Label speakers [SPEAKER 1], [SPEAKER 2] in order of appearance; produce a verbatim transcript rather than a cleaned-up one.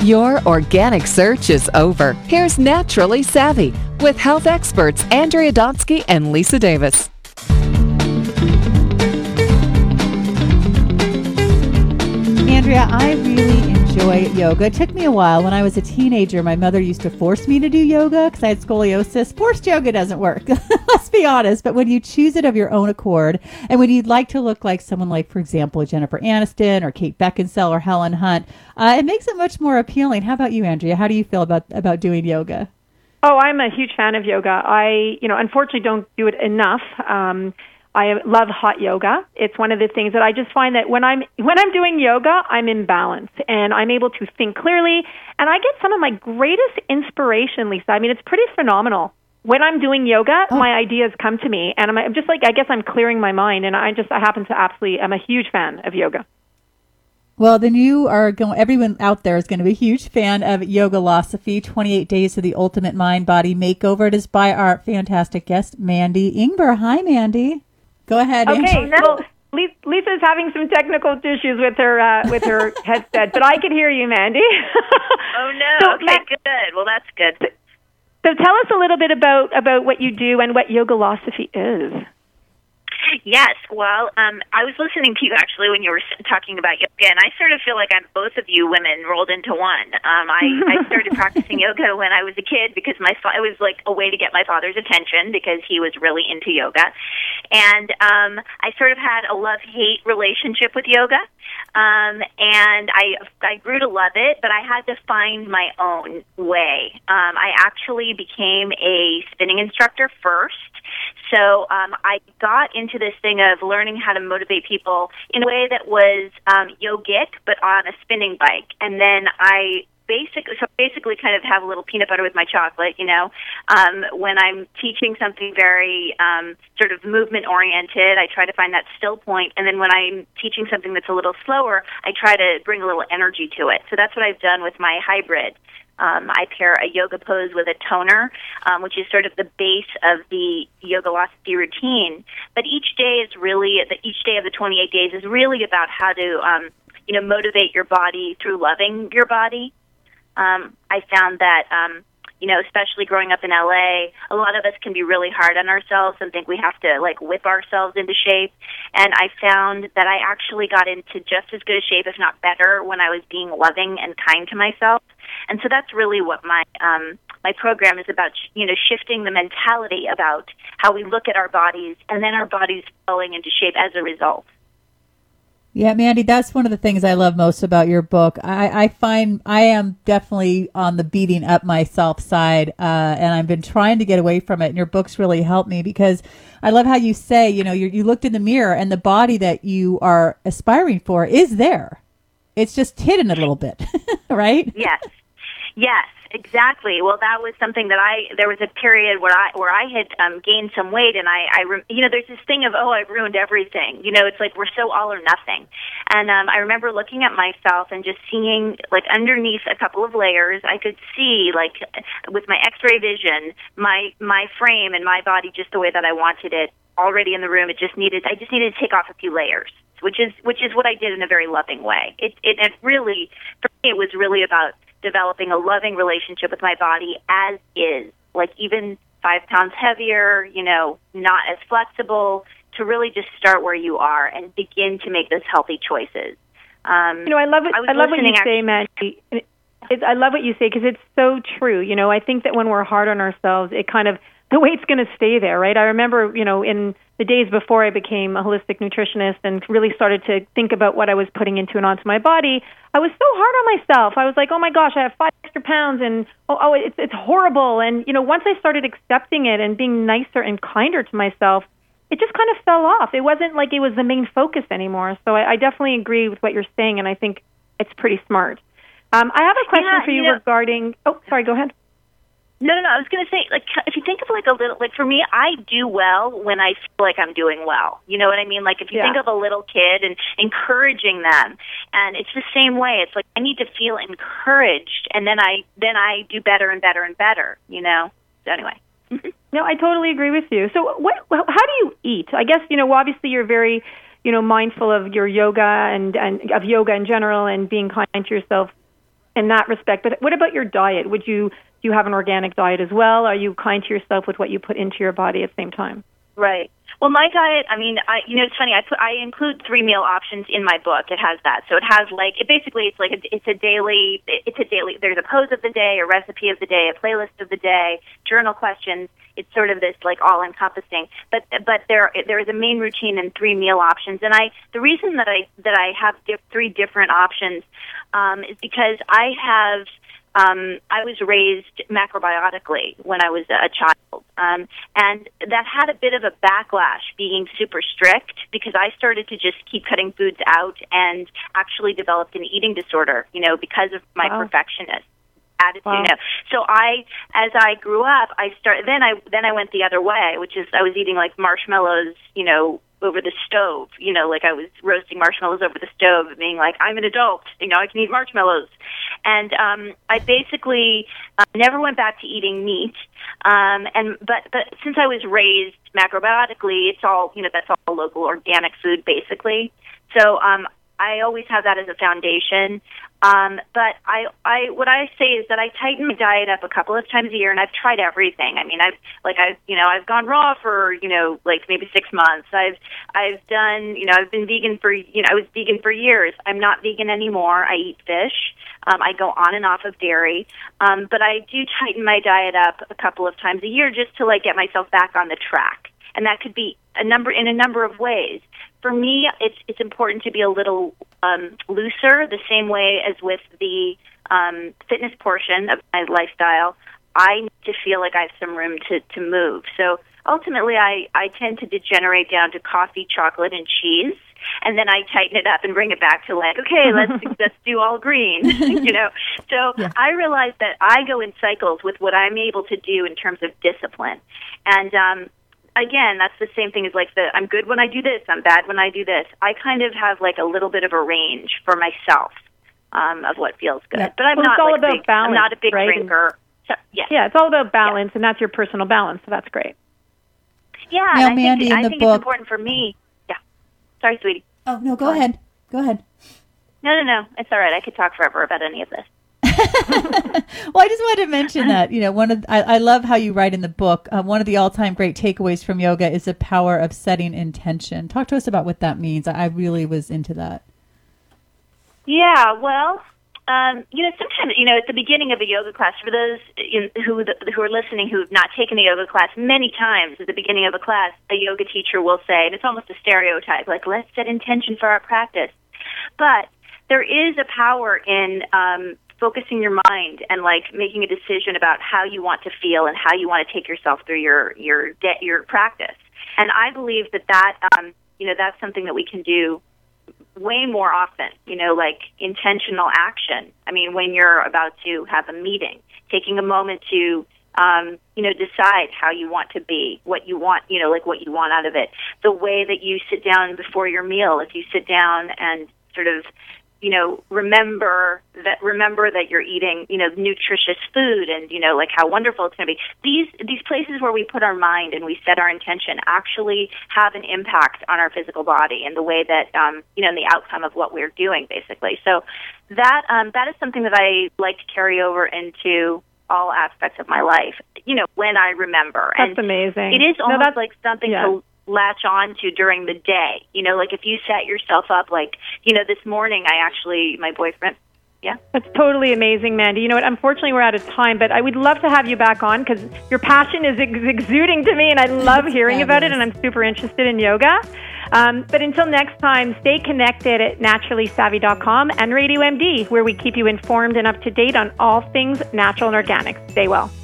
[SPEAKER 1] Your organic search is over. Here's Naturally Savvy with health experts Andrea Donsky and Lisa Davis.
[SPEAKER 2] Andrea, I really enjoy yoga. It took me a while. When I was a teenager, my mother used to force me to do yoga because I had scoliosis. Forced yoga doesn't work. Let's be honest. But when you choose it of your own accord, and when you'd like to look like someone like, for example, Jennifer Aniston or Kate Beckinsale or Helen Hunt, uh, it makes it much more appealing. How about you, Andrea? How do you feel about, about doing yoga?
[SPEAKER 3] Oh, I'm a huge fan of yoga. I, you know, unfortunately don't do it enough. Um, I love hot yoga. It's one of the things that I just find that when I'm when I'm doing yoga, I'm in balance and I'm able to think clearly, and I get some of my greatest inspiration, Lisa. I mean, it's pretty phenomenal. When I'm doing yoga, oh. my ideas come to me, and I'm, I'm just like, I guess I'm clearing my mind, and I just I happen to absolutely, I'm a huge fan of yoga.
[SPEAKER 2] Well, then you are going, everyone out there is going to be a huge fan of Yogalosophy, twenty-eight Days of the Ultimate Mind Body Makeover. It is by our fantastic guest, Mandy Ingber. Hi, Mandy. Go ahead.
[SPEAKER 3] Okay, well, Lisa's having some technical issues with her uh, with her headset, but I can hear you, Mandy.
[SPEAKER 4] Oh, no. So, okay, Ma- good. Well, that's good.
[SPEAKER 3] So tell us a little bit about, about what you do and what Yogalosophy is.
[SPEAKER 4] Yes, well, um, I was listening to you actually when you were talking about yoga, and I sort of feel like I'm both of you women rolled into one. Um, I, I started practicing yoga when I was a kid because my fa- it was like a way to get my father's attention because he was really into yoga, and um, I sort of had a love-hate relationship with yoga, um, and I I grew to love it, but I had to find my own way. Um, I actually became a spinning instructor first. So um, I got into this thing of learning how to motivate people in a way that was um, yogic, but on a spinning bike. And then I basically, so basically kind of have a little peanut butter with my chocolate, you know. Um, when I'm teaching something very um, sort of movement-oriented, I try to find that still point. And then when I'm teaching something that's a little slower, I try to bring a little energy to it. So that's what I've done with my hybrid. Um, I pair a yoga pose with a toner, um, which is sort of the base of the Yogalosophy routine. But each day is really, each day of the twenty-eight days is really about how to, um, you know, motivate your body through loving your body. Um, I found that, um, you know, especially growing up in L A, a lot of us can be really hard on ourselves and think we have to, like, whip ourselves into shape. And I found that I actually got into just as good a shape, if not better, when I was being loving and kind to myself. And so that's really what my um, my program is about, you know, shifting the mentality about how we look at our bodies and then our bodies falling into shape as a result.
[SPEAKER 2] Yeah, Mandy, that's one of the things I love most about your book. I, I find I am definitely on the beating up myself side, uh, and I've been trying to get away from it. And your books really helped me because I love how you say, you know, you you looked in the mirror and the body that you are aspiring for is there. It's just hidden a little bit, right?
[SPEAKER 4] Yes. Yes, exactly. Well, that was something that I, there was a period where I, where I had um, gained some weight and I, I, you know, there's this thing of, oh, I've ruined everything. You know, it's like we're so all or nothing. And um, I remember looking at myself and just seeing, like, underneath a couple of layers, I could see, like, with my x-ray vision, my, my frame and my body just the way that I wanted it already in the room. It just needed, I just needed to take off a few layers. Which is which is what I did in a very loving way. It, it it really, for me, it was really about developing a loving relationship with my body as is, like even five pounds heavier, you know, not as flexible, to really just start where you are and begin to make those healthy choices. Um,
[SPEAKER 3] you know, I love it. I, I love what you say, Mandy. It, I love what you say because it's so true. You know, I think that when we're hard on ourselves, it kind of, the weight's going to stay there, right? I remember, you know, in the days before I became a holistic nutritionist and really started to think about what I was putting into and onto my body, I was so hard on myself. I was like, oh my gosh, I have five extra pounds and, oh, oh it's, it's horrible. And, you know, once I started accepting it and being nicer and kinder to myself, it just kind of fell off. It wasn't like it was the main focus anymore. So I, I definitely agree with what you're saying, and I think it's pretty smart. Um, I have a question
[SPEAKER 4] yeah,
[SPEAKER 3] for you,
[SPEAKER 4] you know,
[SPEAKER 3] regarding, oh, sorry, go ahead.
[SPEAKER 4] No, no, no. I was going to say, like, if you think of like a little, like for me, I do well when I feel like I'm doing well. You know what I mean? Like if you
[SPEAKER 3] yeah.
[SPEAKER 4] think of a little kid and encouraging them, and it's the same way. It's like I need to feel encouraged, and then I then I do better and better and better. You know. So anyway.
[SPEAKER 3] No, I totally agree with you. So, what? How do you eat? I guess you know. Obviously, you're very, you know, mindful of your yoga and and of yoga in general, and being kind to yourself. in that respect. But what about your diet? Would you do you have an organic diet as well? Are you kind to yourself with what you put into your body at the same time?
[SPEAKER 4] Right. Well, my diet, I mean, I, you know, it's funny. I put, I include three meal options in my book. It has that. So it has like, it basically, it's like, a, it's a daily, it's a daily, there's a pose of the day, a recipe of the day, a playlist of the day, journal questions. It's sort of this like all encompassing, but, but there, there is a main routine and three meal options. And I, the reason that I, that I have di- three different options, um, is because I have, Um, I was raised macrobiotically when I was a child, um, and that had a bit of a backlash being super strict because I started to just keep cutting foods out and actually developed an eating disorder, you know, because of my
[SPEAKER 3] wow.
[SPEAKER 4] perfectionist attitude.
[SPEAKER 3] Wow.
[SPEAKER 4] You know. So I, as I grew up, I started. Then I then I went the other way, which is I was eating like marshmallows, you know, over the stove, you know, like I was roasting marshmallows over the stove and being like, I'm an adult, you know, I can eat marshmallows. And um, I basically uh, never went back to eating meat. Um, and but, but since I was raised macrobiotically, it's all, you know, that's all local organic food, basically. So um, I always have that as a foundation. Um, but I, I, what I say is that I tighten my diet up a couple of times a year, and I've tried everything. I mean, I've, like, I've, you know, I've gone raw for, you know, like maybe six months. I've, I've done, you know, I've been vegan for, you know, I was vegan for years. I'm not vegan anymore. I eat fish. Um, I go on and off of dairy. Um, but I do tighten my diet up a couple of times a year just to, like, get myself back on the track. And that could be a number, in a number of ways. For me, it's it's important to be a little um, looser, the same way as with the um, fitness portion of my lifestyle. I need to feel like I have some room to, to move. So ultimately, I, I tend to degenerate down to coffee, chocolate, and cheese, and then I tighten it up and bring it back to like, okay, let's let's do all green, you know. So yeah. I realize that I go in cycles with what I'm able to do in terms of discipline, and um, again, that's the same thing as like the I'm good when I do this, I'm bad when I do this. I kind of have like a little bit of a range for myself um, of what feels good. Yeah. But I'm
[SPEAKER 3] well,
[SPEAKER 4] not
[SPEAKER 3] it's all
[SPEAKER 4] like
[SPEAKER 3] about
[SPEAKER 4] big,
[SPEAKER 3] balance,
[SPEAKER 4] I'm not a big
[SPEAKER 3] right?
[SPEAKER 4] drinker. So, yeah.
[SPEAKER 3] yeah, it's all about balance, yeah. and that's your personal balance, so that's great.
[SPEAKER 4] Yeah,
[SPEAKER 2] now,
[SPEAKER 4] and I
[SPEAKER 2] Mandy,
[SPEAKER 4] think,
[SPEAKER 2] in
[SPEAKER 4] I
[SPEAKER 2] the
[SPEAKER 4] think
[SPEAKER 2] book,
[SPEAKER 4] it's important for me. Yeah. Sorry, sweetie.
[SPEAKER 2] Oh, no, go, go ahead. ahead. Go ahead.
[SPEAKER 4] No, no, no. It's all right. I could talk forever about any of this.
[SPEAKER 2] Well, I just wanted to mention that, you know, one of I, I love how you write in the book. Uh, one of the all-time great takeaways from yoga is the power of setting intention. Talk to us about what that means. I really was into that.
[SPEAKER 4] Yeah, well, um, you know, sometimes, you know, at the beginning of a yoga class, for those in, who who are listening who have not taken a yoga class, many times at the beginning of a class, a yoga teacher will say, and it's almost a stereotype, like, let's set intention for our practice. But there is a power in um, focusing your mind and like making a decision about how you want to feel and how you want to take yourself through your your de- your practice. And I believe that that um, you know that's something that we can do way more often. You know, like intentional action. I mean, when you're about to have a meeting, taking a moment to um, you know decide how you want to be, what you want, you know, like what you want out of it. The way that you sit down before your meal, if you sit down and sort of you know, remember that remember that you're eating, you know, nutritious food and, you know, like how wonderful it's going to be. These these places where we put our mind and we set our intention actually have an impact on our physical body and the way that, um, you know, and the outcome of what we're doing, basically. So that um, that is something that I like to carry over into all aspects of my life, you know, when I remember.
[SPEAKER 3] That's
[SPEAKER 4] and
[SPEAKER 3] amazing.
[SPEAKER 4] It is almost
[SPEAKER 3] no, that's,
[SPEAKER 4] like something
[SPEAKER 3] yeah.
[SPEAKER 4] to latch on to during the day. You know, like if you set yourself up, like, you know, this morning I actually, my boyfriend, yeah.
[SPEAKER 3] That's totally amazing, Mandy. You know what, unfortunately we're out of time, but I would love to have you back on because your passion is ex- exuding to me and I love hearing about it and I'm super interested in yoga. Um, but until next time, stay connected at naturally savvy dot com and Radio M D, where we keep you informed and up to date on all things natural and organic. Stay well.